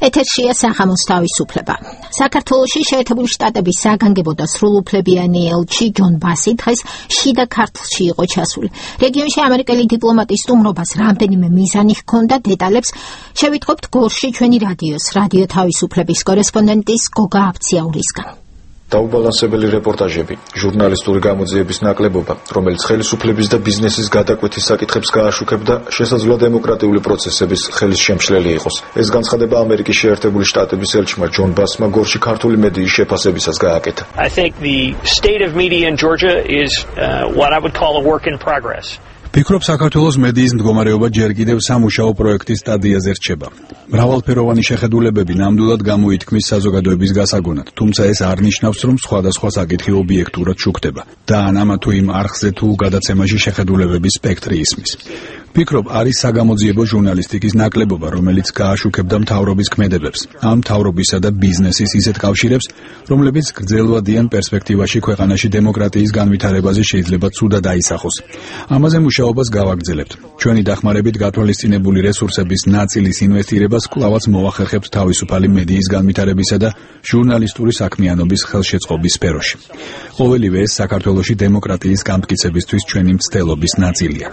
ეთერშია სახამოს თავისუფლება. საქართველოში შეერთებული შტატების საგანგებო და სრულუფლებიანი ელჩი ჯონ ბასი დღეს შიდა ქართლში იყო ჩასული. რეგიონში ამერიკელი დიპლომატის სტუმრობას რამდენიმე მიზანი ჰქონდა, დეტალებს შევიტყობთ გორში ჩვენი რადიო თავისუფლების კორესპონდენტის გოგა აბციაურისგან. დაუბალანსებელი რეპორტაჟები, ჟურნალისტური გამოძიების ნაკლებობა, რომელიც ხელისუფლების და ბიზნესის გადაკვეთის საკითხებს გააშუქებდა, შესაძლოა დემოკრატიული პროცესების ხელის შემშლელი იყოს. ეს განცხადება ამერიკის შეერთებული შტატების ელჩმა ჯონ ბასმა გორში ქართული მედიის შეფასებისას გააკეთა. I think the state of media in Georgia is what I would call a work in progress. ფიქრობ, საქართველოს მედიის მდგომარეობა ჯერ კიდევ სამუშაო პროექტის სტადიაზე რჩება. მრავალფეროვანი შეხედულებები ნამდვილად გამოითქმის საზოგადოების გასაგონად, თუმცა ეს არ ნიშნავს, რომ სხვადასხვა საკითხი ობიექტურად შუქდება და ან ამა თუ იმ არხზე თუ გადაცემაში შეხედულებების სპექტრი ისმის. ფიქრობ, არის საგამოძიებო ჟურნალისტიკის ნაკლებობა, რომელიც გააშუქებდა მთავრობის ქმედებებს, ამ მთავრობისა და ბიზნესის ისეთ კავშირებს, რომლებიც გრძელვადიან პერსპექტივაში ქვეყანაში დემოკრატიის განვითარებაზე შეიძლება ცუდად აისახოს. ამაზე მუშაობას გავაგრძელებთ. ჩვენი დახმარებით გათვალისწინებული რესურსების ნაწილის ინვესტირებას კვლავაც მოახერხებთ თავისუფალი მედიის განვითარებისა და ჟურნალისტური საქმიანობის ხელშეწყობის სფეროში. ყოველივე ეს საქართველოში დემოკრატიის გამტკიცებისთვის ჩვენი მცდელობის ნაწილია.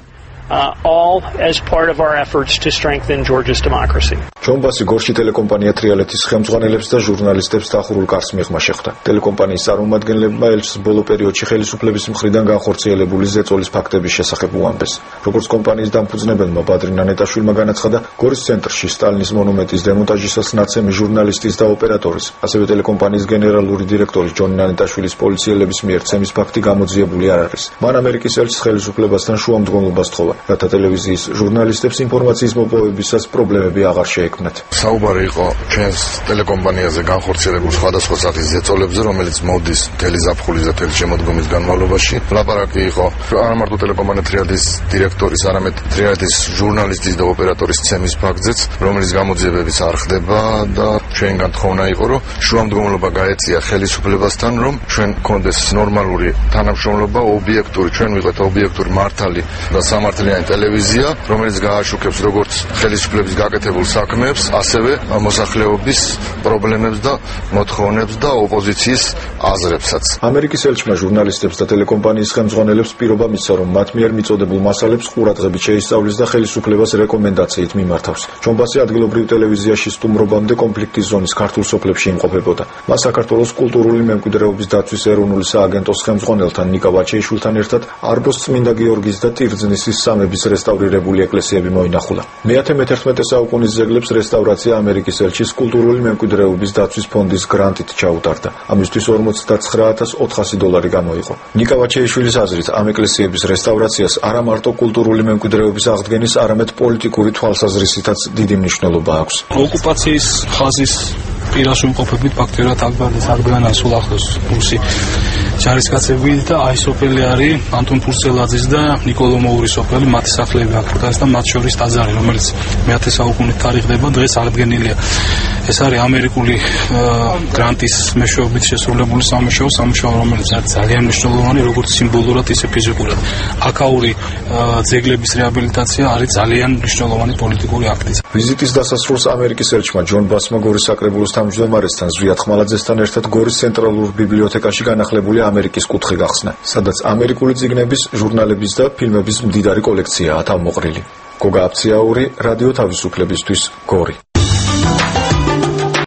All as part of our efforts to strengthen Georgia's democracy. ჯონ ბასი გორში ტელეკომპანია თრიალეთის ხელმძღვანელებს და ჟურნალისტებს დახურულ კარს მიღმა შეხვდა. ტელეკომპანიის წარმომადგენლებმა ელჩს ბოლო პერიოდში ხელისუფლების მხრიდან განხორციელებული ზეწოლის ფაქტების შესახებ უამბეს. როგორც კომპანიის დამფუძნებელმა ბადრი ნანეტაშვილმა განაცხადა, გორის ცენტრში სტალინის მონუმენტის დემონტაჟისას ნაცემი ჟურნალისტის და ოპერატორის, ასევე ტელეკომპანიის გენერალური დირექტორის ჯონ ნანეტაშვილის პოლიციელების მიერ ცემის ფაქტი გამოძიებული არ არის. მან ამერიკის ელჩს ხელისუფლებასთან შუამდგომლობას თხოვა, რათა ტელევიზიის ჟურნალისტებს ინფორმაციის მოპოვებისას პრობლემები აღარ შეექმნათ. საუბარი იყო ჩვენს ტელეკომპანიაზე განხორციელებულ სხვადასხვა სახის ზეწოლებზე, რომელიც მოდის მთელი ზაფხულის და მთელი შემოდგომის განმავლობაში. ლაპარაკი იყო არა მარტო ტელეკომპანია თრიალეთის დირექტორის, არამედ თრიალეთის ჟურნალისტის და ოპერატორის ცემის ფაქტზეც, რომელიც გამოძიებებიც არ ხდება და ჩვენგან თხოვნა იყო, რომ შუამდგომლობა გაეწია ხელისუფლებასთან, რომ ჩვენ გქონდეს ნორმალური თანამშრომლობა, ობიექტური, ჩვენ ვიყოთ ობიექტური მართალი და სამართლიანი ტელევიზია, რომელიც გააშუქებს როგორც ხელისუფლების გაკეთებულ საქმეებს, ასევე მოსახლეობის პრობლემებს და მოთხოვნებს და ოპოზიციის აზრებსაც. ამერიკის ელჩმა ჟურნალისტებს და ტელეკომპანიის ხელმძღვანელებს პირობა მისცა, რომ მათ მიერ მიწოდებულ მასალებს ყურადღებით შეისწავლის და ხელისუფლებას რეკომენდაციით მიმართავს. ჯონ ბასი ადგილობრივ ტელევიზიაში სტუმრობამდე კონფლიქტის ზონის ქართულ სოფლებში იმყოფებოდა. მას საქართველოს კულტურული მემკვიდრეობის დაცვის ეროვნული სააგენტოს ხელმძღვანელთან ნიკა ვაჩეიშვილთან ერთად არბოს წმინდა გიორგის და ტირძნისის სამების რესტავრირებული ეკლესიები მოინახულა. მე-11 საუკუნის ძეგლებს რესტავრაცია ამერიკის ელჩის კულტურული მემკვიდრეობის დაცვის ფონდის გრანტით ჩაუტარდა. ამისთვის $49,400 გამოიყო. ნიკა ვაჩეიშვილის აზრით, ამ ეკლესიების რესტავრაციას არა მარტო კულტურული მემკვიდრეობის აღდგენის, არამედ პოლიტიკური თვალსაზრისითაც დიდი მნიშვნელობა აქვს. ოკუპაციის ხაზის პირას უმყოფებით ფაქტობრივად აკბარდეს არგან ასულ ახლოს რუსი ჯარისკაცები და აი სოფელი არის ანტონ ფურცელაძის და ნიკოლო მოურის სოფელი, მათი სახლები აქ დგას და მათ შორის ტაძარი, რომელიც მე-10 საუკუნით თარიღდება, დღეს აღდგენილია. ეს არის ამერიკული გრანტის მეშვეობით შესრულებული სამუშაო, რომელიც არის ძალიან მნიშვნელოვანი, როგორც სიმბოლურად, ისე ფიზიკურად. აქაური ძეგლების რეაბილიტაცია არის ძალიან მნიშვნელოვანი პოლიტიკური აქტი. ვიზიტის დასასრულს ამერიკის ელჩმა ჯონ ბასმა გორის საკრებულოს თავმჯდომარესთან ზვიად ხმალაძესთან ერთად გორის ცენტრალურ ბიბლიოთეკაში განახლებული ამერიკის კუთხე გახსნა, სადაც ამერიკული წიგნების, ჟურნალების და ფილმების მდიდარი კოლექციაა თავმოყრილი. გოგა აბციაური, რადიო თავისუფლებისთვის, გორი.